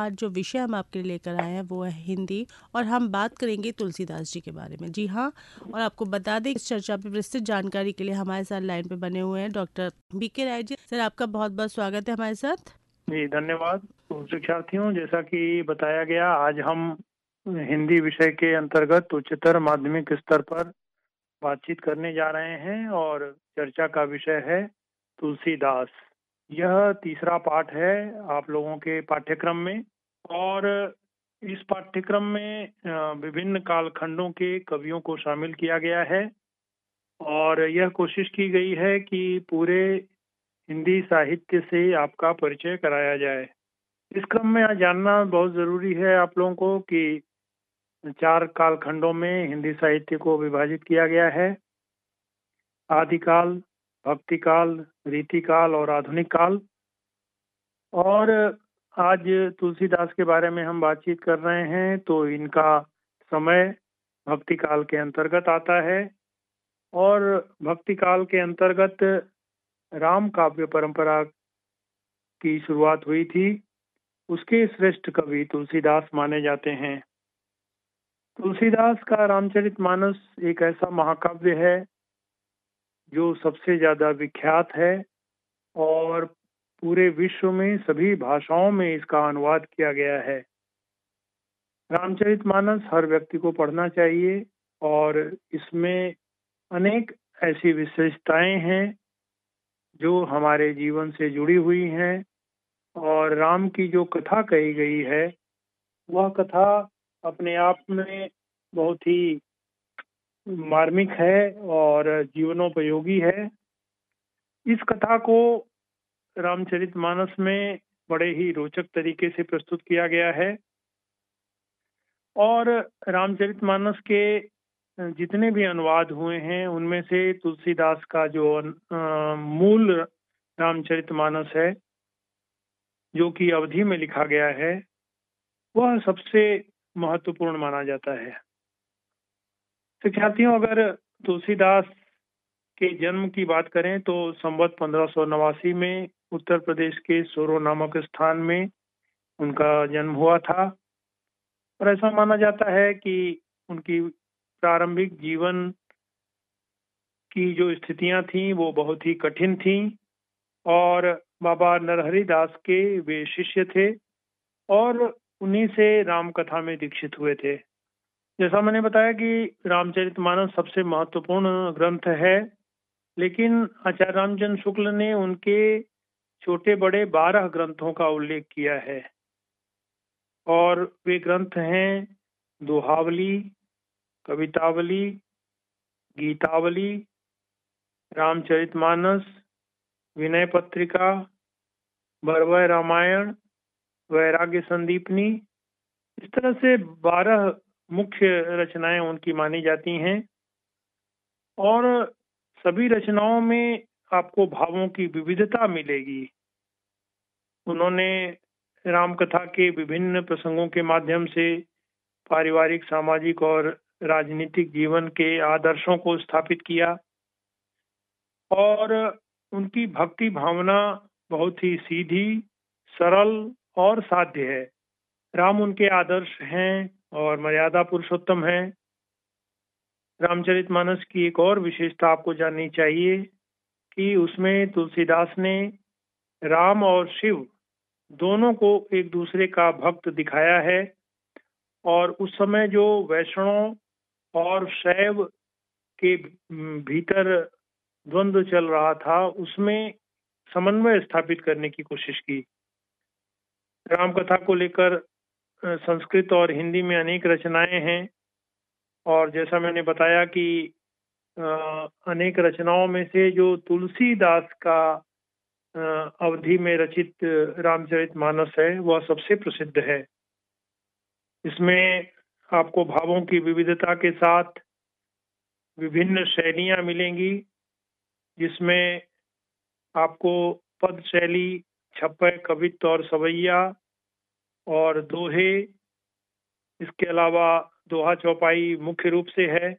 आज जो विषय हम आपके लिए लेकर आए हैं वो है हिंदी, और हम बात करेंगे तुलसीदास जी के बारे में। जी हाँ, और आपको बता दें इस चर्चा पे विस्तृत जानकारी के लिए हमारे साथ लाइन पे बने हुए हैं डॉक्टर बीके राय जी। सर, आपका बहुत बहुत स्वागत है हमारे साथ। जी धन्यवाद। तो शिक्षार्थियों, जैसा कि बताया गया, आज हम हिंदी विषय के अंतर्गत उच्चतर माध्यमिक स्तर पर बातचीत करने जा रहे हैं और चर्चा का विषय है तुलसीदास। यह तीसरा पाठ है आप लोगों के पाठ्यक्रम में, और इस पाठ्यक्रम में विभिन्न कालखंडों के कवियों को शामिल किया गया है और यह कोशिश की गई है कि पूरे हिंदी साहित्य से आपका परिचय कराया जाए। इस क्रम में आज जानना बहुत जरूरी है आप लोगों को कि 4 कालखंडों में हिंदी साहित्य को विभाजित किया गया है: आदिकाल, भक्तिकाल, रीतिकाल और आधुनिक काल। और आज तुलसीदास के बारे में हम बातचीत कर रहे हैं तो इनका समय भक्ति काल के अंतर्गत आता है, और भक्ति काल के अंतर्गत राम काव्य परंपरा की शुरुआत हुई थी। उसके श्रेष्ठ कवि तुलसीदास माने जाते हैं। तुलसीदास का रामचरितमानस एक ऐसा महाकाव्य है जो सबसे ज्यादा विख्यात है और पूरे विश्व में सभी भाषाओं में इसका अनुवाद किया गया है। रामचरितमानस हर व्यक्ति को पढ़ना चाहिए और इसमें अनेक ऐसी विशेषताएं हैं जो हमारे जीवन से जुड़ी हुई हैं, और राम की जो कथा कही गई है वह कथा अपने आप में बहुत ही मार्मिक है और जीवनोपयोगी है। इस कथा को रामचरितमानस में बड़े ही रोचक तरीके से प्रस्तुत किया गया है, और रामचरितमानस के जितने भी अनुवाद हुए हैं उनमें से तुलसीदास का जो मूल रामचरितमानस है, जो कि अवधी में लिखा गया है, वह सबसे महत्वपूर्ण माना जाता है। शिक्षार्थियों, अगर तुलसीदास के जन्म की बात करें तो संवत 1589 में उत्तर प्रदेश के सोरो नामक स्थान में उनका जन्म हुआ था, और ऐसा माना जाता है कि उनकी प्रारंभिक जीवन की जो स्थितियां थीं वो बहुत ही कठिन थीं, और बाबा नरहरि दास के वे शिष्य थे और उन्हीं से राम कथा में दीक्षित हुए थे। जैसा मैंने बताया कि रामचरितमानस सबसे महत्वपूर्ण ग्रंथ है, लेकिन आचार्य रामचंद्र शुक्ल ने उनके छोटे बड़े 12 ग्रंथों का उल्लेख किया है, और वे ग्रंथ हैं दोहावली, कवितावली, गीतावली, रामचरितमानस, विनय पत्रिका, बरवय रामायण, वैराग्य संदीपनी। इस तरह से 12 मुख्य रचनाएं उनकी मानी जाती हैं, और सभी रचनाओं में आपको भावों की विविधता मिलेगी। उन्होंने राम कथा के विभिन्न प्रसंगों के माध्यम से पारिवारिक, सामाजिक और राजनीतिक जीवन के आदर्शों को स्थापित किया, और उनकी भक्ति भावना बहुत ही सीधी, सरल और साध्य है। राम उनके आदर्श हैं और मर्यादा पुरुषोत्तम हैं। रामचरितमानस की एक और विशेषता आपको जाननी चाहिए कि उसमें तुलसीदास ने राम और शिव दोनों को एक दूसरे का भक्त दिखाया है, और उस समय जो वैष्णव और शैव के भीतर द्वंद्व चल रहा था उसमें समन्वय स्थापित करने की कोशिश की। राम कथा को लेकर संस्कृत और हिंदी में अनेक रचनाएं हैं, और जैसा मैंने बताया कि अनेक रचनाओं में से जो तुलसीदास का अवधि में रचित रामचरितमानस है वह सबसे प्रसिद्ध है। इसमें आपको भावों की विविधता के साथ विभिन्न शैलियां मिलेंगी, जिसमें आपको पद शैली, छप्पय, कवित्व और सवैया और दोहे, इसके अलावा दोहा चौपाई मुख्य रूप से है।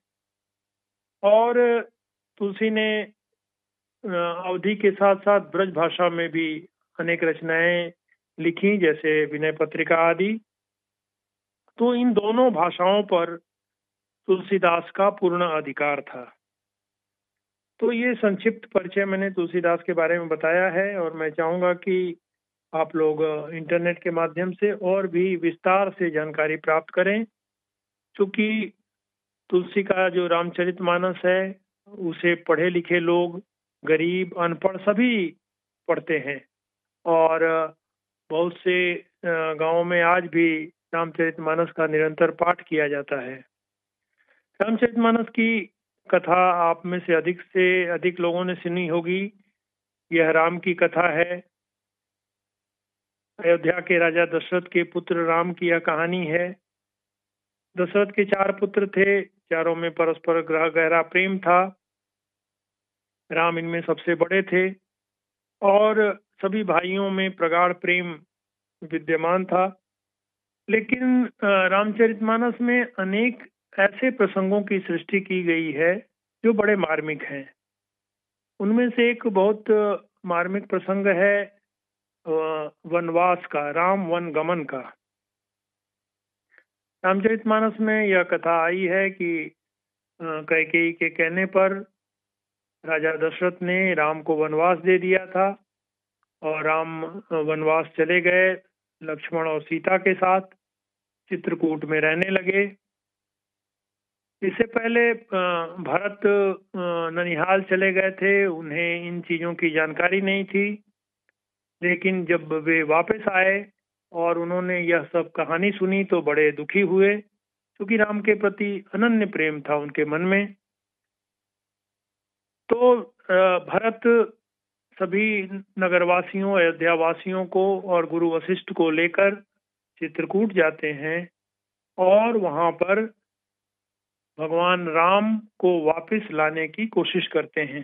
और तुलसी ने अवधि के साथ साथ ब्रज भाषा में भी अनेक रचनाएं लिखी, जैसे विनय पत्रिका आदि। तो इन दोनों भाषाओं पर तुलसीदास का पूर्ण अधिकार था। तो ये संक्षिप्त परिचय मैंने तुलसीदास के बारे में बताया है, और मैं चाहूंगा कि आप लोग इंटरनेट के माध्यम से और भी विस्तार से जानकारी प्राप्त करें, क्योंकि तुलसी का जो रामचरितमानस है उसे पढ़े लिखे लोग, गरीब, अनपढ़ सभी पढ़ते हैं। और बहुत से गांवों में आज भी रामचरितमानस का निरंतर पाठ किया जाता है। रामचरितमानस की कथा आप में से अधिक लोगों ने सुनी होगी। यह राम की कथा है। अयोध्या के राजा दशरथ के पुत्र राम की यह कहानी है। दशरथ के 4 पुत्र थे, चारों में परस्पर गहरा प्रेम था। राम इनमें सबसे बड़े थे, और सभी भाइयों में प्रगाढ़ प्रेम विद्यमान था। लेकिन रामचरितमानस में अनेक ऐसे प्रसंगों की सृष्टि की गई है जो बड़े मार्मिक हैं। उनमें से एक बहुत मार्मिक प्रसंग है वनवास का, राम वन गमन का। रामचरितमानस में यह कथा आई है कि कैकेयी के कहने पर राजा दशरथ ने राम को वनवास दे दिया था, और राम वनवास चले गए लक्ष्मण और सीता के साथ, चित्रकूट में रहने लगे। इससे पहले भरत ननिहाल चले गए थे, उन्हें इन चीजों की जानकारी नहीं थी। लेकिन जब वे वापस आए और उन्होंने यह सब कहानी सुनी तो बड़े दुखी हुए, क्योंकि राम के प्रति अनन्य प्रेम था उनके मन में। तो भरत सभी नगरवासियों, अयोध्या वासियों को और गुरु वशिष्ठ को लेकर चित्रकूट जाते हैं, और वहां पर भगवान राम को वापस लाने की कोशिश करते हैं।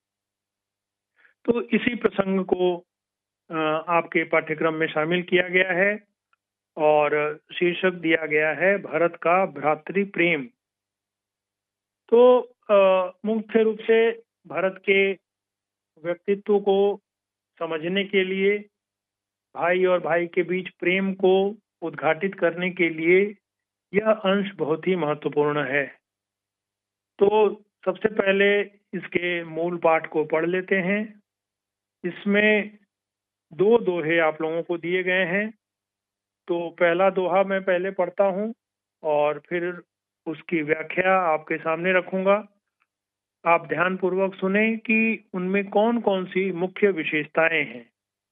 तो इसी प्रसंग को आपके पाठ्यक्रम में शामिल किया गया है, और शीर्षक दिया गया है भरत का भ्रातृ प्रेम। तो मुख्य रूप से भरत के व्यक्तित्व को समझने के लिए, भाई और भाई के बीच प्रेम को उद्घाटित करने के लिए यह अंश बहुत ही महत्वपूर्ण है। तो सबसे पहले इसके मूल पाठ को पढ़ लेते हैं। इसमें 2 दोहे आप लोगों को दिए गए हैं। तो पहला दोहा मैं पहले पढ़ता हूँ, और फिर उसकी व्याख्या आपके सामने रखूंगा। आप ध्यानपूर्वक सुने कि उनमें कौन कौन सी मुख्य विशेषताएं हैं।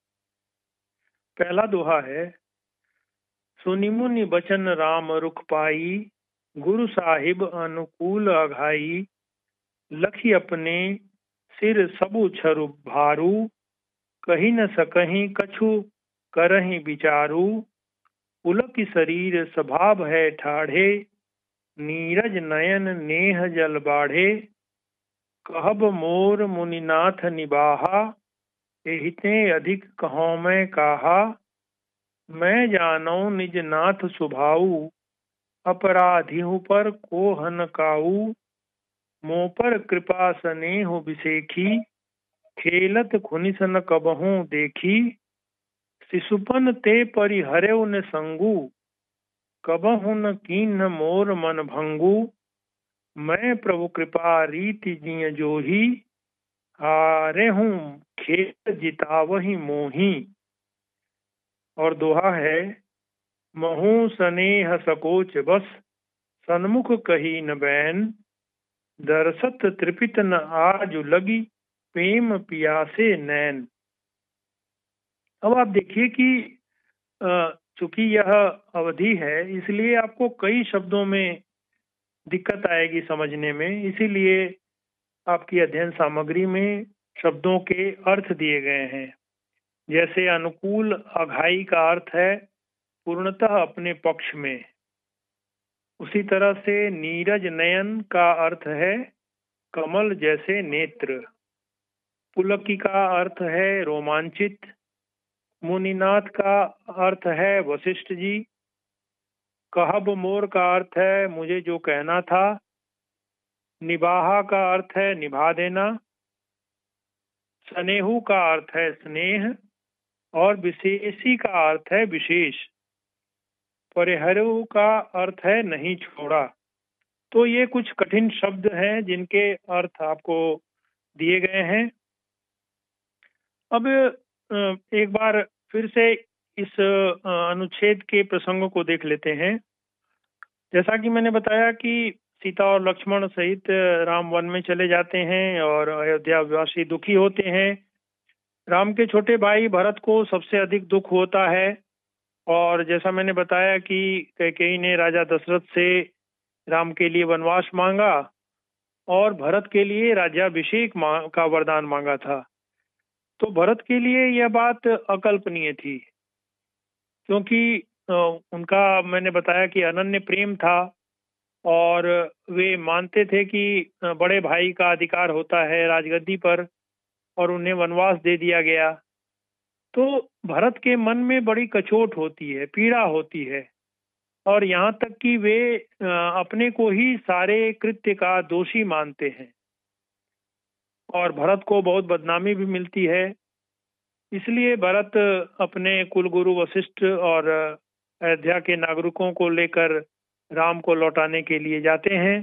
पहला दोहा है, सुनि मुनि बचन राम रुख पाई, गुरु साहिब अनुकूल अघाई, लखी अपने सिर सबु छरु भारू, कहीं न सकहीं कछु करहीं विचारू, पुलक शरीर स्वभाव है ठाढ़े, नीरज नयन नेह जल बाढ़े, कहब मोर मुनिनाथ निबाहा, एहिते अधिक कहो मैं काहा, मैं जानो निज नाथ सुभाऊ, अपराधिहु पर को हन काऊ, मोह पर कृपा स्नेह बिसेखी, खेलत खुनिस न कबहू देखी, शिशुपन ते परिहर्यउ न संगु, कबहु न कीन्ह मोर मन भंगु, मैं प्रभु कृपा रीति जिय जोही, हारे हूँ खेल जितावही मोही। और दोहा है, महू स्नेह सकोच बस, सन्मुख कही न बैन, दरसत त्रिपित न आजु लगी, प्रेम पियासे नैन। अब आप देखिए कि चूंकि यह अवधि है, इसलिए आपको कई शब्दों में दिक्कत आएगी समझने में। इसीलिए आपकी अध्ययन सामग्री में शब्दों के अर्थ दिए गए हैं। जैसे अनुकूल अघाई का अर्थ है पूर्णतः अपने पक्ष में। उसी तरह से नीरज नयन का अर्थ है कमल जैसे नेत्र। पुलकी का अर्थ है रोमांचित। मुनिनाथ का अर्थ है वशिष्ठ जी। कहब मोर का अर्थ है मुझे जो कहना था। निबाहा का अर्थ है निभा देना। स्नेहु का अर्थ है स्नेह, और विशेषी का अर्थ है विशेष, परिहरु का अर्थ है नहीं छोड़ा। तो ये कुछ कठिन शब्द हैं जिनके अर्थ आपको दिए गए हैं। अब एक बार फिर से इस अनुच्छेद के प्रसंगों को देख लेते हैं। जैसा कि मैंने बताया कि सीता और लक्ष्मण सहित राम वन में चले जाते हैं और अयोध्या वासी दुखी होते हैं। राम के छोटे भाई भरत को सबसे अधिक दुख होता है और जैसा मैंने बताया कि कैकेयी ने राजा दशरथ से राम के लिए वनवास मांगा और भरत के लिए राज्याभिषेक का वरदान मांगा था। तो भरत के लिए यह बात अकल्पनीय थी, क्योंकि उनका मैंने बताया कि अनन्य प्रेम था और वे मानते थे कि बड़े भाई का अधिकार होता है राजगद्दी पर और उन्हें वनवास दे दिया गया। तो भरत के मन में बड़ी कचोट होती है, पीड़ा होती है और यहाँ तक कि वे अपने को ही सारे कृत्य का दोषी मानते हैं और भरत को बहुत बदनामी भी मिलती है। इसलिए भरत अपने कुलगुरु वशिष्ठ और अयोध्या के नागरिकों को लेकर राम को लौटाने के लिए जाते हैं।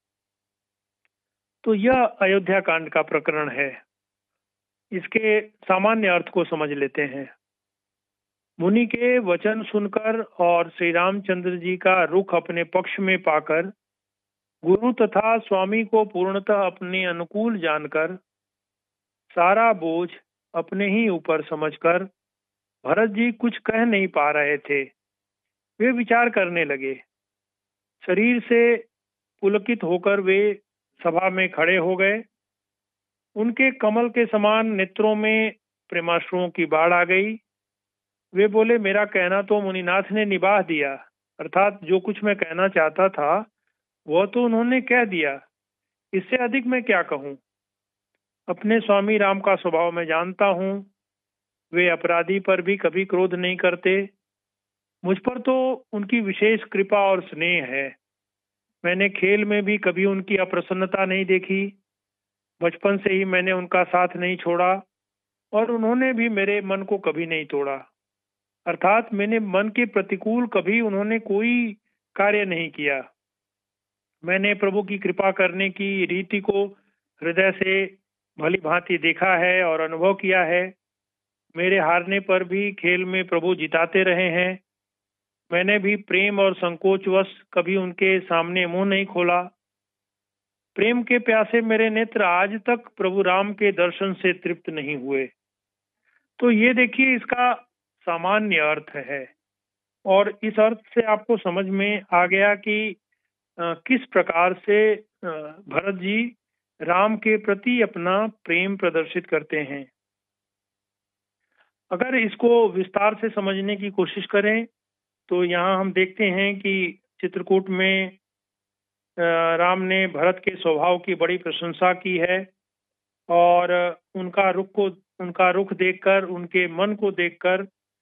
तो यह अयोध्या कांड का प्रकरण है। इसके सामान्य अर्थ को समझ लेते हैं। मुनि के वचन सुनकर और श्री रामचंद्र जी का रुख अपने पक्ष में पाकर, गुरु तथा स्वामी को पूर्णतः अपने अनुकूल जानकर, सारा बोझ अपने ही ऊपर समझकर भरत जी कुछ कह नहीं पा रहे थे। वे विचार करने लगे। शरीर से पुलकित होकर वे सभा में खड़े हो गए। उनके कमल के समान नेत्रों में प्रेमाश्रुओं की बाढ़ आ गई। वे बोले, मेरा कहना तो मुनिनाथ ने निभा दिया, अर्थात जो कुछ मैं कहना चाहता था वह तो उन्होंने कह दिया, इससे अधिक मैं क्या कहूँ। अपने स्वामी राम का स्वभाव मैं जानता हूँ, वे अपराधी पर भी कभी क्रोध नहीं करते। मुझ पर तो उनकी विशेष कृपा और स्नेह है। मैंने खेल में भी कभी उनकी अप्रसन्नता नहीं देखी। बचपन से ही मैंने उनका साथ नहीं छोड़ा और उन्होंने भी मेरे मन को कभी नहीं तोड़ा, अर्थात मैंने मन के प्रतिकूल कभी उन्होंने कोई कार्य नहीं किया। मैंने प्रभु की कृपा करने की रीति को हृदय से भली भांति देखा है और अनुभव किया है। मेरे हारने पर भी खेल में प्रभु जिताते रहे हैं। मैंने भी प्रेम और संकोचवश कभी उनके सामने मुंह नहीं खोला। प्रेम के प्यासे मेरे नेत्र आज तक प्रभु राम के दर्शन से तृप्त नहीं हुए। तो ये देखिए, इसका सामान्य अर्थ है और इस अर्थ से आपको समझ में आ गया कि किस प्रकार से भरत जी राम के प्रति अपना प्रेम प्रदर्शित करते हैं। अगर इसको विस्तार से समझने की कोशिश करें तो यहाँ हम देखते हैं कि चित्रकूट में राम ने भरत के स्वभाव की बड़ी प्रशंसा की है और उनका रुख देखकर, उनके मन को देखकर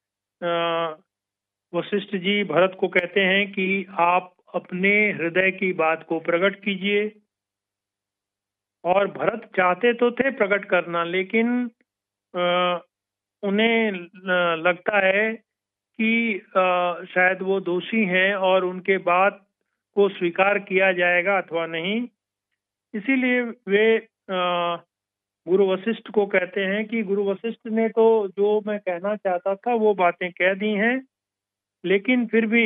वशिष्ठ जी भरत को कहते हैं कि आप अपने हृदय की बात को प्रकट कीजिए। और भरत चाहते तो थे प्रकट करना, लेकिन उन्हें लगता है कि शायद वो दोषी हैं और उनके बात को स्वीकार किया जाएगा अथवा नहीं। इसीलिए वे गुरु वशिष्ठ को कहते हैं कि गुरु वशिष्ठ ने तो जो मैं कहना चाहता था वो बातें कह दी हैं, लेकिन फिर भी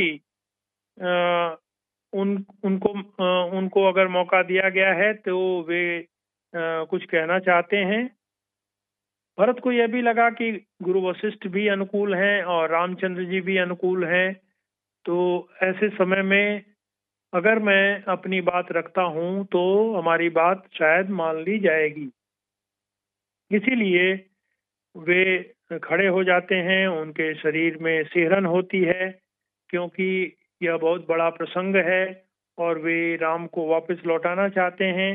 उनको अगर मौका दिया गया है तो वे कुछ कहना चाहते हैं। भरत को यह भी लगा कि गुरु वशिष्ठ भी अनुकूल हैं और रामचंद्र जी भी अनुकूल हैं, तो ऐसे समय में अगर मैं अपनी बात रखता हूं तो हमारी बात शायद मान ली जाएगी। इसीलिए वे खड़े हो जाते हैं। उनके शरीर में सिहरन होती है, क्योंकि यह बहुत बड़ा प्रसंग है और वे राम को वापस लौटाना चाहते हैं।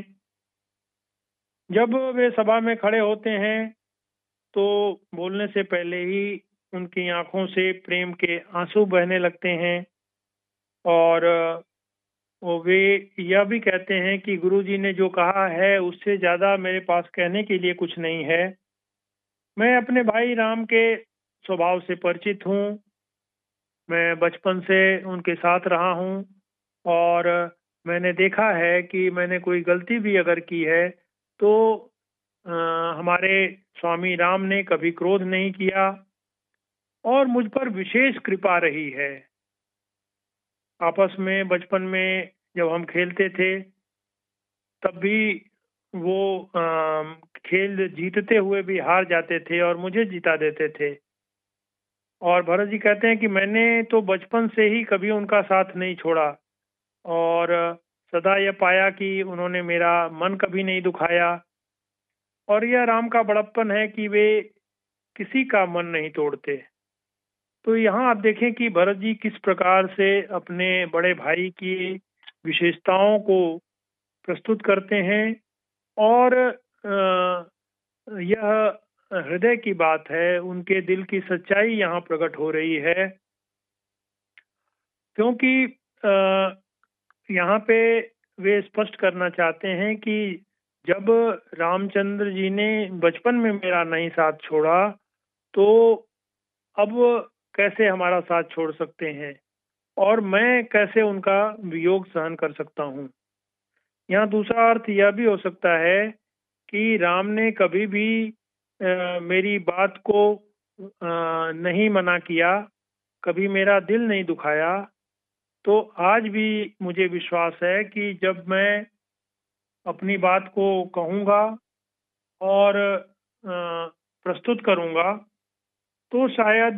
जब वे सभा में खड़े होते हैं तो बोलने से पहले ही उनकी आंखों से प्रेम के आंसू बहने लगते हैं और वे यह भी कहते हैं कि गुरुजी ने जो कहा है उससे ज्यादा मेरे पास कहने के लिए कुछ नहीं है। मैं अपने भाई राम के स्वभाव से परिचित हूँ। मैं बचपन से उनके साथ रहा हूँ और मैंने देखा है कि मैंने कोई गलती भी अगर की है तो हमारे स्वामी राम ने कभी क्रोध नहीं किया और मुझ पर विशेष कृपा रही है। आपस में बचपन में जब हम खेलते थे तब भी वो खेल जीतते हुए भी हार जाते थे और मुझे जिता देते थे। और भरत जी कहते हैं कि मैंने तो बचपन से ही कभी उनका साथ नहीं छोड़ा और सदा यह पाया कि उन्होंने मेरा मन कभी नहीं दुखाया। और यह राम का बड़प्पन है कि वे किसी का मन नहीं तोड़ते। तो यहाँ आप देखें कि भरत जी किस प्रकार से अपने बड़े भाई की विशेषताओं को प्रस्तुत करते हैं और यह हृदय की बात है, उनके दिल की सच्चाई यहाँ प्रकट हो रही है। क्योंकि यहाँ पे वे स्पष्ट करना चाहते हैं कि जब रामचंद्र जी ने बचपन में मेरा नहीं साथ छोड़ा तो अब कैसे हमारा साथ छोड़ सकते हैं और मैं कैसे उनका वियोग सहन कर सकता हूँ। यहाँ दूसरा अर्थ यह भी हो सकता है कि राम ने कभी भी मेरी बात को नहीं मना किया, कभी मेरा दिल नहीं दुखाया। तो आज भी मुझे विश्वास है कि जब मैं अपनी बात को कहूँगा और प्रस्तुत करूँगा तो शायद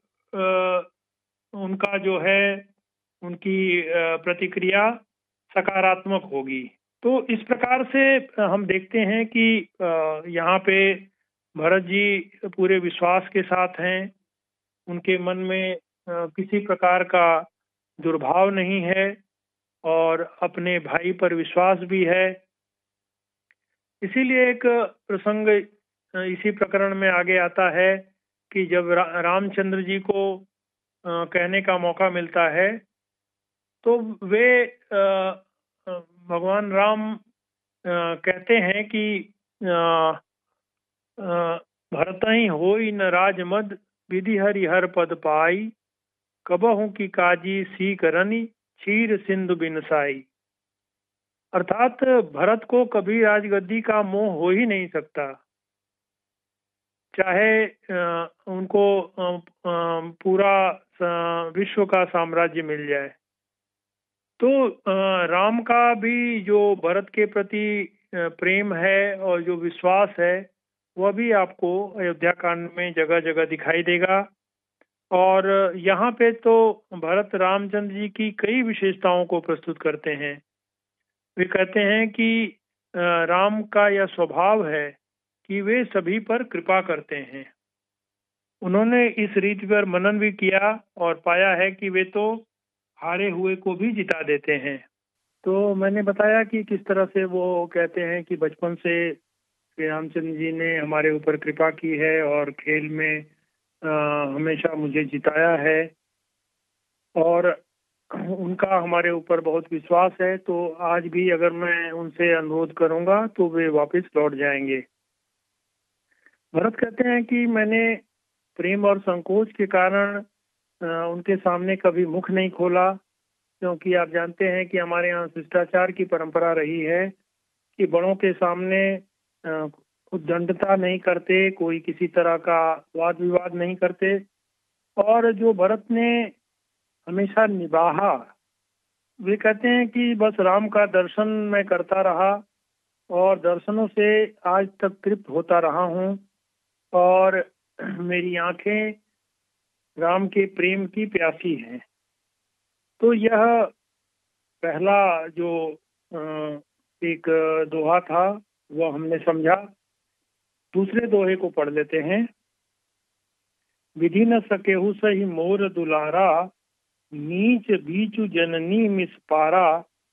उनका जो है उनकी प्रतिक्रिया सकारात्मक होगी। तो इस प्रकार से हम देखते हैं कि यहाँ पे भरत जी पूरे विश्वास के साथ हैं। उनके मन में किसी प्रकार का दुर्भाव नहीं है और अपने भाई पर विश्वास भी है। इसीलिए एक प्रसंग इसी प्रकरण में आगे आता है कि जब रामचंद्र जी को कहने का मौका मिलता है तो वे भगवान राम कहते हैं कि भरतहि होई न राजमद विधि हरि हर पद पाई कबहू की काजी सी करनी क्षीर सिंधु बिनसाई। अर्थात भरत को कभी राजगद्दी का मोह हो ही नहीं सकता, चाहे उनको पूरा विश्व का साम्राज्य मिल जाए। तो राम का भी जो भरत के प्रति प्रेम है और जो विश्वास है वह भी आपको अयोध्या कांड में जगह जगह दिखाई देगा। और यहाँ पे तो भरत रामचंद्र जी की कई विशेषताओं को प्रस्तुत करते हैं। वे कहते हैं कि राम का यह स्वभाव है कि वे सभी पर कृपा करते हैं। उन्होंने इस रीति पर मनन भी किया और पाया है कि वे तो हारे हुए को भी जिता देते हैं। तो मैंने बताया कि किस तरह से वो कहते हैं कि बचपन से श्री रामचंद्र जी ने हमारे ऊपर कृपा की है और खेल में हमेशा मुझे जिताया है और उनका हमारे ऊपर बहुत विश्वास है। तो आज भी अगर मैं उनसे अनुरोध करूंगा तो वे वापस लौट जाएंगे। भरत कहते हैं कि मैंने प्रेम और संकोच के कारण उनके सामने कभी मुख नहीं खोला, क्योंकि आप जानते हैं कि हमारे यहाँ शिष्टाचार की परंपरा रही है कि बड़ों के सामने उद्दंडता नहीं करते, कोई किसी तरह का वाद विवाद नहीं करते। और जो भरत ने हमेशा निभाया, वे कहते हैं कि बस राम का दर्शन मैं करता रहा और दर्शनों से आज तक तृप्त होता रहा हूँ और मेरी आंखें राम के प्रेम की प्यासी हैं। तो यह पहला जो एक दोहा था वह हमने समझा। दूसरे दोहे को पढ़ लेते हैं। विधि न सकेहु सही मोर दुलारा नीच बीचु जननी मिसपारा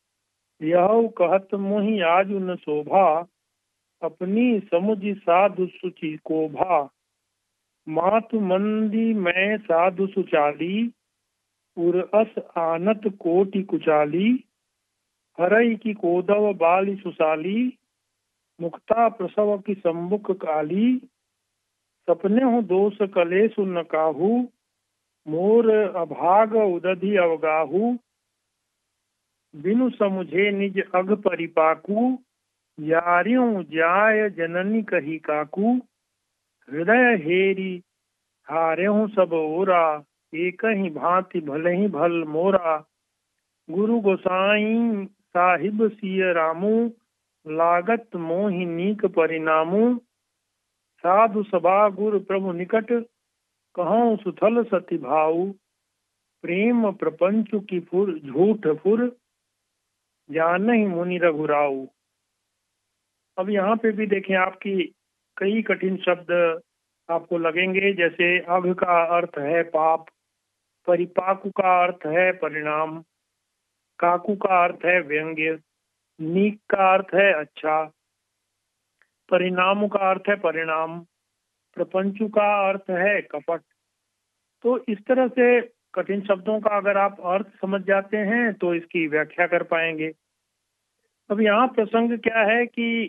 यह कहत मोहि आज न शोभा अपनी समुझ साधु सुचि को भा मातु मंदी मैं साधु सुचाली उरअस आनत कोटि कुचाली हरई की कोदव बाली सुशाली मुक्ता प्रसव की सम्मुख काली सपने हूँ दोष कलेसु न काहू, मोर अभाग उदधि अवगाहू, बिनु समुझे निज अघ परिपाकू, यारियों जाय जननी कही काकू, हृदय हेरी हारेहूँ सब ओरा, एक ही भांति भले ही भल मोरा, गुरु गोसाई साहिब सिय रामू, लागत मोहि नीक परिणामू, साधु सभा गुरु प्रभु निकट, कहूँ सुथल सति भाऊ, प्रेम प्रपंच की फुर झूठ फुर, जानहि मुनि रघुराऊ। अब यहाँ पे भी देखें, आपकी कई कठिन शब्द आपको लगेंगे। जैसे अघ का अर्थ है पाप, परिपाकु का अर्थ है परिणाम, काकू का अर्थ है व्यंग्य, नीक का अर्थ है अच्छा, परिणाम का अर्थ है परिणाम, प्रपंचु का अर्थ है कपट। तो इस तरह से कठिन शब्दों का अगर आप अर्थ समझ जाते हैं तो इसकी व्याख्या कर पाएंगे। अब यहाँ प्रसंग क्या है कि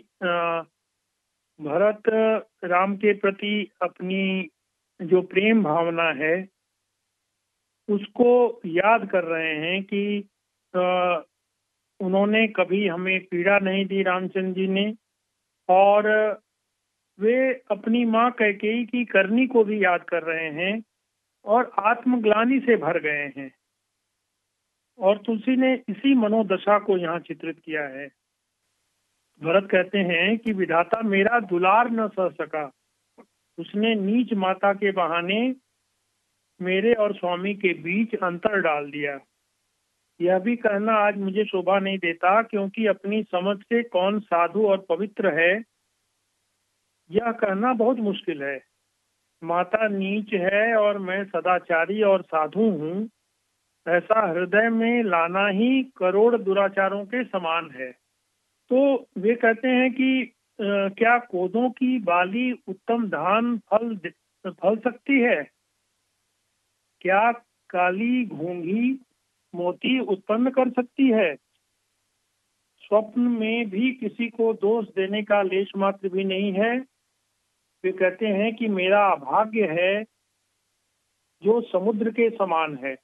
भरत राम के प्रति अपनी जो प्रेम भावना है उसको याद कर रहे हैं कि उन्होंने कभी हमें पीड़ा नहीं दी रामचंद्र जी ने, और वे अपनी माँ कैकेयी की करनी को भी याद कर रहे हैं और आत्मग्लानि से भर गए हैं। और तुलसी ने इसी मनोदशा को यहाँ चित्रित किया है। भरत कहते हैं कि विधाता मेरा दुलार न सह सका, उसने नीच माता के बहाने मेरे और स्वामी के बीच अंतर डाल दिया। यह भी कहना आज मुझे शोभा नहीं देता, क्योंकि अपनी समझ से कौन साधु और पवित्र है यह कहना बहुत मुश्किल है। माता नीच है और मैं सदाचारी और साधु हूँ, ऐसा हृदय में लाना ही करोड़ दुराचारों के समान है। तो वे कहते हैं कि क्या कोदों की बाली उत्तम धान फल सकती है? क्या काली घोंघी मोती उत्पन्न कर सकती है? स्वप्न में भी किसी को दोष देने का लेश मात्र भी नहीं है। वे कहते हैं कि मेरा भाग्य है जो समुद्र के समान है,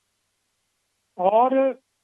और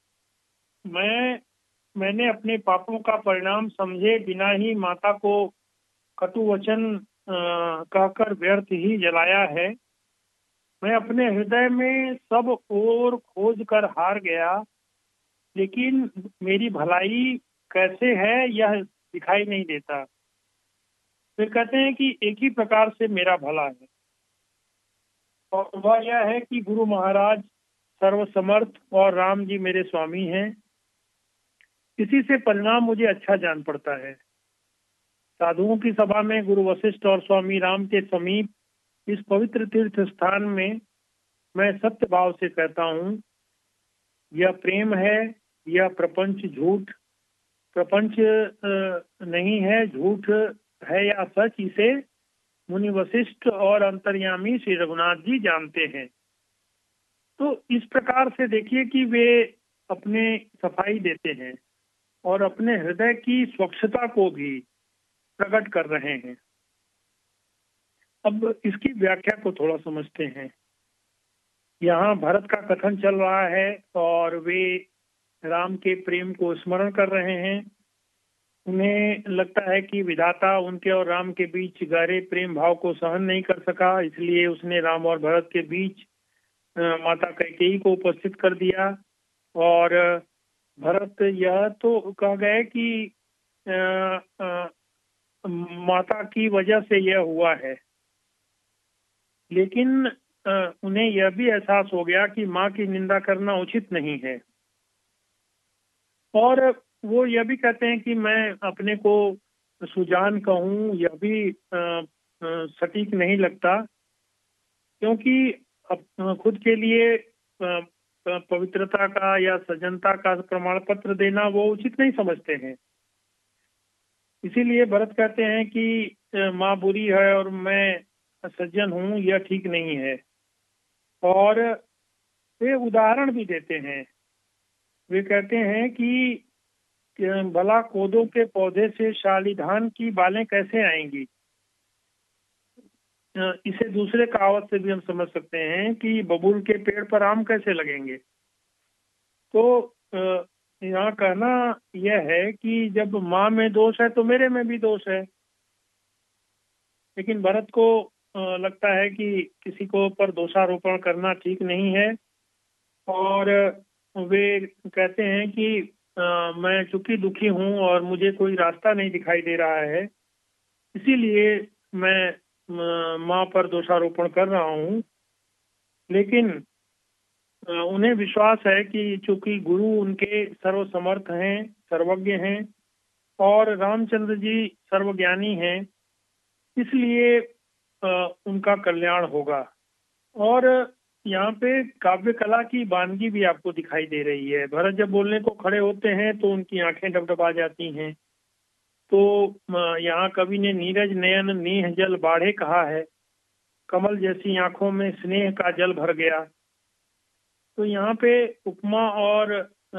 मैंने अपने पापों का परिणाम समझे बिना ही माता को कटु वचन कहकर व्यर्थ ही जलाया है। मैं अपने हृदय में सब ओर खोज कर हार गया, लेकिन मेरी भलाई कैसे है यह दिखाई नहीं देता। फिर कहते हैं कि एक ही प्रकार से मेरा भला है, और वह यह है कि गुरु महाराज सर्वसमर्थ और राम जी मेरे स्वामी हैं। इसी से परिणाम मुझे अच्छा जान पड़ता है। साधुओं की सभा में गुरु वशिष्ठ और स्वामी राम के समीप इस पवित्र तीर्थ स्थान में मैं सत्य भाव से कहता हूँ, यह प्रेम है, यह प्रपंच झूठ प्रपंच नहीं है, झूठ है या सच, इसे मुनि वशिष्ठ और अंतर्यामी श्री रघुनाथ जी जानते हैं। तो इस प्रकार से देखिए कि वे अपने सफाई देते हैं और अपने हृदय की स्वच्छता को भी प्रकट कर रहे हैं। अब इसकी व्याख्या को थोड़ा समझते हैं। यहाँ भरत का कथन चल रहा है और वे राम के प्रेम को स्मरण कर रहे हैं। उन्हें लगता है कि विधाता उनके और राम के बीच गहरे प्रेम भाव को सहन नहीं कर सका, इसलिए उसने राम और भरत के बीच माता कैकेयी को उपस्थित कर दिया। और भरत यह तो कह गए कि माता की वजह से यह हुआ है, लेकिन उन्हें यह भी एहसास हो गया कि माँ की निंदा करना उचित नहीं है। और वो यह भी कहते हैं कि मैं अपने को सुजान कहूँ यह भी सटीक नहीं लगता, क्योंकि खुद के लिए पवित्रता का या सज्जनता का प्रमाण पत्र देना वो उचित नहीं समझते हैं। इसीलिए भरत कहते हैं कि माँ बुरी है और मैं सज्जन हूँ, यह ठीक नहीं है। और वे उदाहरण भी देते हैं। वे कहते हैं कि भला कोदों के पौधे से शालीधान की बालें कैसे आएंगी? इसे दूसरे कहावत से भी हम समझ सकते हैं कि बबूल के पेड़ पर आम कैसे लगेंगे। तो यहाँ कहना यह है कि जब माँ में दोष है तो मेरे में भी दोष है। लेकिन भरत को लगता है कि किसी को पर दोषारोपण करना ठीक नहीं है, और वे कहते हैं कि मैं चूंकि दुखी हूँ और मुझे कोई रास्ता नहीं दिखाई दे रहा है, इसीलिए मैं माँ पर दोषारोपण कर रहा हूँ। लेकिन उन्हें विश्वास है कि चूंकि गुरु उनके सर्वसमर्थ हैं, सर्वज्ञ हैं, और रामचंद्र जी सर्वज्ञानी हैं, इसलिए उनका कल्याण होगा। और यहाँ पे काव्य कला की वानगी भी आपको दिखाई दे रही है। भरत जब बोलने को खड़े होते हैं तो उनकी आंखें डबडबा जाती हैं। तो यहाँ कवि ने नीरज नयन नेह जल बाढ़े कहा है, कमल जैसी आंखों में स्नेह का जल भर गया। तो यहाँ पे उपमा और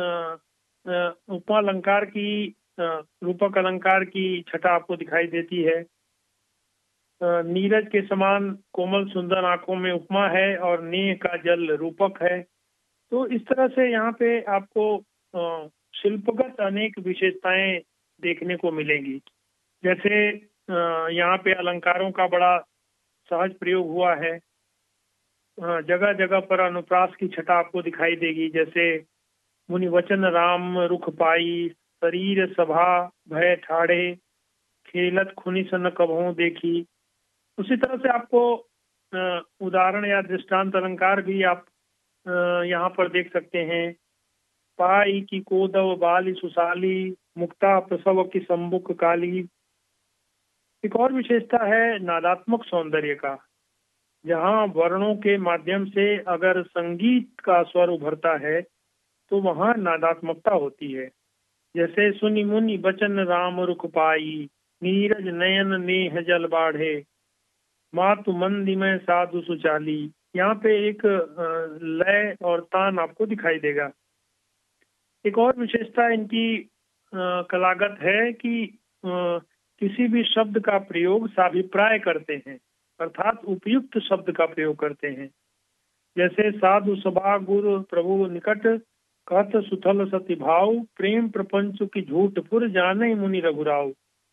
उपमा अलंकार की, रूपक अलंकार की छटा आपको दिखाई देती है। नीरज के समान कोमल सुंदर आंखों में उपमा है और नेह का जल रूपक है। तो इस तरह से यहाँ पे आपको शिल्पगत अनेक विशेषताएं देखने को मिलेंगी। जैसे यहाँ पे अलंकारों का बड़ा सहज प्रयोग हुआ है। जगह जगह पर अनुप्रास की छटा आपको दिखाई देगी। जैसे मुनि वचन राम रुख पाई, शरीर सभा भय ठाड़े, खेलत खुनी सन कभों देखी। उसी तरह से आपको उदाहरण या दृष्टांत अलंकार भी आप यहाँ पर देख सकते हैं। पाई की कोदव बाली सुशाली, मुक्ता प्रसव की संबुक काली। एक और विशेषता है नादात्मक सौंदर्य का, जहाँ वर्णों के माध्यम से अगर संगीत का स्वर उभरता है तो वहाँ नादात्मकता होती है। जैसे सुनि मुनि बचन राम रुख पाई, नीरज नयन नेह जल बाढ़े, मातु मंदी में साधु सुचाली। यहाँ पे एक लय और तान आपको दिखाई देगा। एक और विशेषता इनकी कलागत है कि किसी भी शब्द का प्रयोग साभिप्राय करते हैं, अर्थात उपयुक्त शब्द का प्रयोग करते हैं। जैसे साधु सभा गुरु प्रभु निकट, कहत सुथल सति भाव, प्रेम प्रपंच की झूठ फुर जाने मुनि रघुराव।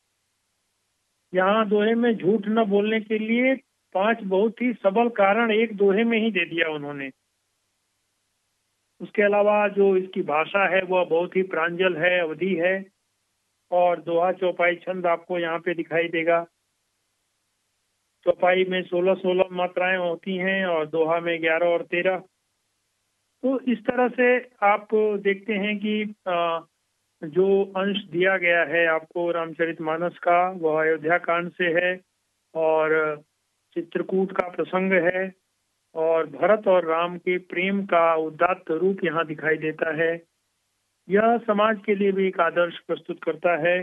यहाँ दोहे में झूठ न बोलने के लिए 5 बहुत ही सबल कारण एक दोहे में ही दे दिया उन्होंने। उसके अलावा जो इसकी भाषा है वह बहुत ही प्रांजल है, अवधि है, और दोहा चौपाई छंद आपको यहाँ पे दिखाई देगा। चौपाई में 16-16 मात्राएं होती हैं और दोहा में 11 और 13। तो इस तरह से आप देखते हैं कि जो अंश दिया गया है आपको रामचरितमानस का, वह अयोध्या कांड से है, और चित्रकूट का प्रसंग है, और भरत और राम के प्रेम का उदात्त रूप यहाँ दिखाई देता है। यह समाज के लिए भी एक आदर्श प्रस्तुत करता है।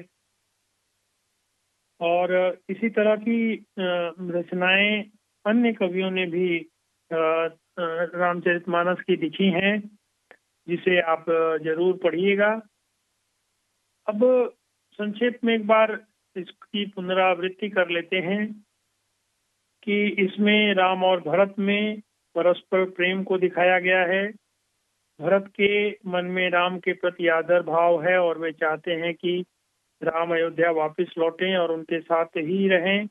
और इसी तरह की रचनाएं अन्य कवियों ने भी रामचरितमानस की लिखी हैं, जिसे आप जरूर पढ़िएगा। अब संक्षेप में एक बार इसकी पुनरावृत्ति कर लेते हैं कि इसमें राम और भरत में परस्पर प्रेम को दिखाया गया है। भरत के मन में राम के प्रति आदर भाव है और वे चाहते हैं कि राम अयोध्या वापस लौटें और उनके साथ ही रहें।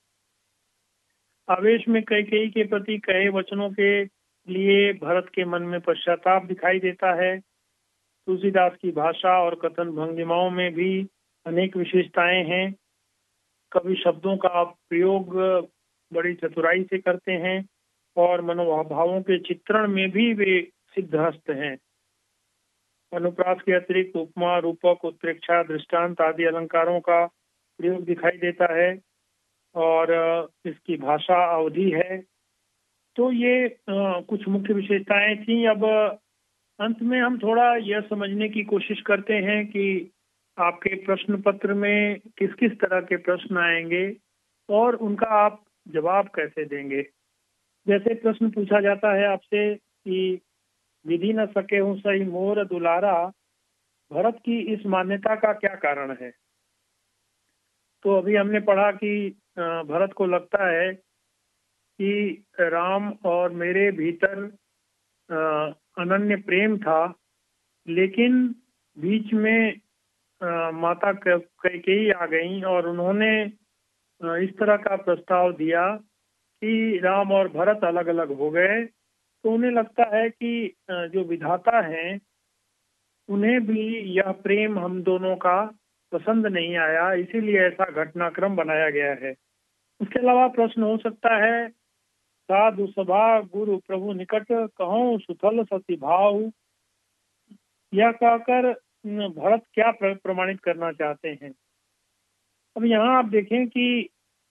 आवेश में कैकेयी के प्रति कहे वचनों के लिए भरत के मन में पश्चाताप दिखाई देता है। तुलसीदास की भाषा और कथन भंगिमाओं में भी अनेक विशेषताएं हैं। कवि शब्दों का प्रयोग बड़ी चतुराई से करते हैं और मनोभावों के चित्रण में भी वे सिद्धहस्त हैं। अनुप्रास के अतिरिक्त उपमा, रूपक, उत्प्रेक्षा, दृष्टांत आदि अलंकारों का प्रयोग दिखाई देता है, और इसकी भाषा अवधि है। तो ये कुछ मुख्य विशेषताएं थी। अब अंत में हम थोड़ा यह समझने की कोशिश करते हैं कि आपके प्रश्न पत्र में किस किस तरह के प्रश्न आएंगे और उनका आप जवाब कैसे देंगे। जैसे प्रश्न पूछा जाता है आपसे कि विधि न सके हूँ सही मोर दुलारा, भरत की इस मान्यता का क्या कारण है। तो अभी हमने पढ़ा कि भरत को लगता है कि राम और मेरे भीतर अनन्य प्रेम था, लेकिन बीच में माता कैकेयी आ गईं और उन्होंने इस तरह का प्रस्ताव दिया कि राम और भरत अलग अलग हो गए। तो उन्हें लगता है कि जो विधाता हैं उन्हें भी यह प्रेम हम दोनों का पसंद नहीं आया, इसीलिए ऐसा घटनाक्रम बनाया गया है। उसके अलावा प्रश्न हो सकता है, साधु सभा गुरु प्रभु निकट कहूँ सुथल सती भाव, यह कहकर भरत क्या प्रमाणित करना चाहते हैं। अब यहाँ आप देखें कि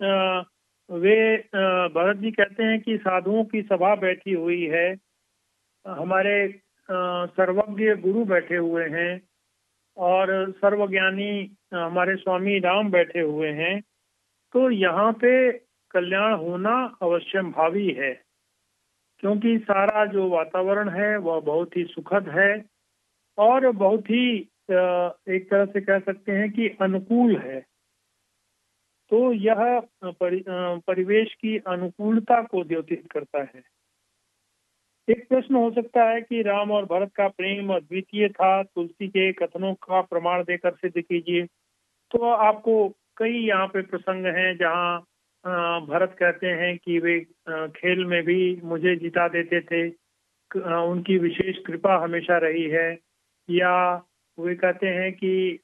भरत जी कहते हैं कि साधुओं की सभा बैठी हुई है, हमारे सर्वज्ञ गुरु बैठे हुए हैं और सर्वज्ञानी हमारे स्वामी राम बैठे हुए हैं, तो यहाँ पे कल्याण होना अवश्यम भावी है, क्योंकि सारा जो वातावरण है वह बहुत ही सुखद है और बहुत ही एक तरह से कह सकते हैं कि अनुकूल है। तो यह परिवेश की अनुकूलता को द्योतित करता है। एक प्रश्न हो सकता है कि राम और भरत का प्रेम अद्वितीय था, तुलसी के कथनों का प्रमाण देकर सिद्ध कीजिए। तो आपको कई यहाँ पे प्रसंग हैं जहाँ भरत कहते हैं कि वे खेल में भी मुझे जिता देते थे, उनकी विशेष कृपा हमेशा रही है, या वे कहते हैं कि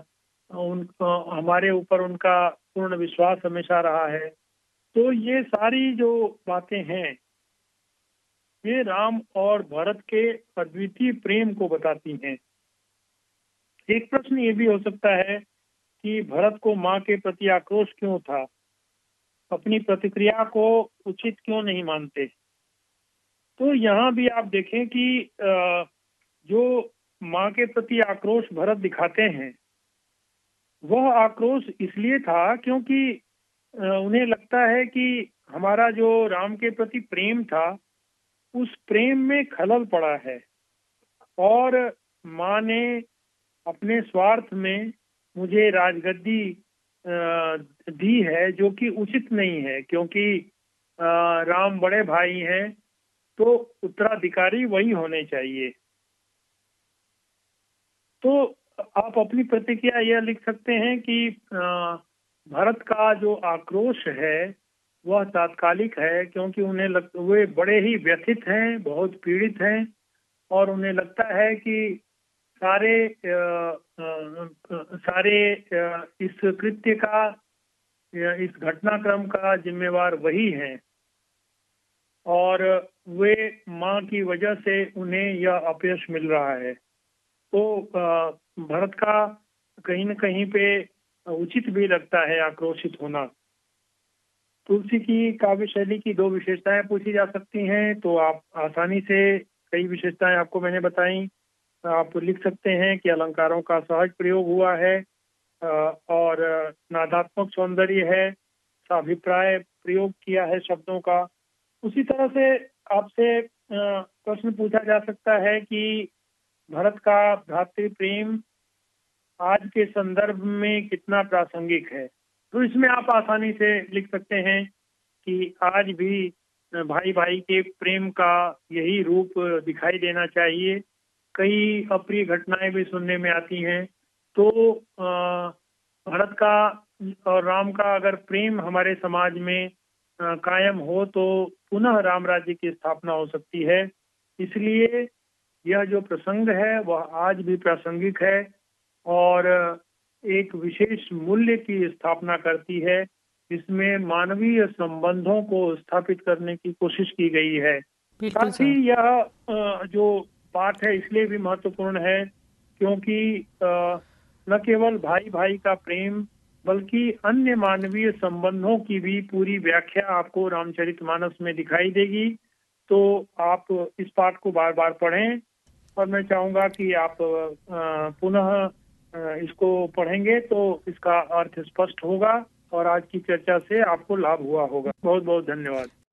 हमारे ऊपर उनका पूर्ण विश्वास हमेशा रहा है। तो ये सारी जो बातें हैं ये राम और भरत के अद्वितीय प्रेम को बताती हैं। एक प्रश्न ये भी हो सकता है कि भरत को माँ के प्रति आक्रोश क्यों था, अपनी प्रतिक्रिया को उचित क्यों नहीं मानते। तो यहाँ भी आप देखें कि जो माँ के प्रति आक्रोश भरत दिखाते हैं वह आक्रोश इसलिए था क्योंकि उन्हें लगता है कि हमारा जो राम के प्रति प्रेम था उस प्रेम में खलल पड़ा है और माँ ने अपने स्वार्थ में मुझे राजगद्दी दी है, जो कि उचित नहीं है, क्योंकि राम बड़े भाई हैं तो उत्तराधिकारी वही होने चाहिए। तो आप अपनी प्रतिक्रिया यह लिख सकते हैं कि भरत का जो आक्रोश है वह तात्कालिक है, क्योंकि वे बड़े ही व्यथित हैं, बहुत पीड़ित हैं और उन्हें लगता है कि सारे इस कृत्य का, इस घटनाक्रम का जिम्मेवार वही हैं और वे माँ की वजह से उन्हें यह अपयश मिल रहा है। तो भरत का कहीं न कहीं पे उचित भी लगता है आक्रोशित होना। तुलसी की काव्य शैली की 2 विशेषताएं पूछी जा सकती हैं, तो आप आसानी से कई विशेषताएं आपको मैंने बताई। आप लिख सकते हैं कि अलंकारों का सहज प्रयोग हुआ है और नादात्मक सौंदर्य है, साभिप्राय प्रयोग किया है शब्दों का। उसी तरह से आपसे प्रश्न पूछा जा सकता है कि भरत का भ्रातृ प्रेम आज के संदर्भ में कितना प्रासंगिक है। तो इसमें आप आसानी से लिख सकते हैं कि आज भी भाई भाई के प्रेम का यही रूप दिखाई देना चाहिए। कई अप्रिय घटनाएं भी सुनने में आती हैं, तो भरत का और राम का अगर प्रेम हमारे समाज में कायम हो तो पुनः राम राज्य की स्थापना हो सकती है। इसलिए यह जो प्रसंग है वह आज भी प्रासंगिक है और एक विशेष मूल्य की स्थापना करती है, जिसमें मानवीय संबंधों को स्थापित करने की कोशिश की गई है। साथ ही यह जो पाठ है इसलिए भी महत्वपूर्ण है क्योंकि न केवल भाई भाई का प्रेम बल्कि अन्य मानवीय संबंधों की भी पूरी व्याख्या आपको रामचरितमानस में दिखाई देगी। तो आप इस पाठ को बार बार पढ़ें और मैं चाहूंगा कि आप पुनः इसको पढ़ेंगे तो इसका अर्थ स्पष्ट होगा और आज की चर्चा से आपको लाभ हुआ होगा। बहुत बहुत धन्यवाद।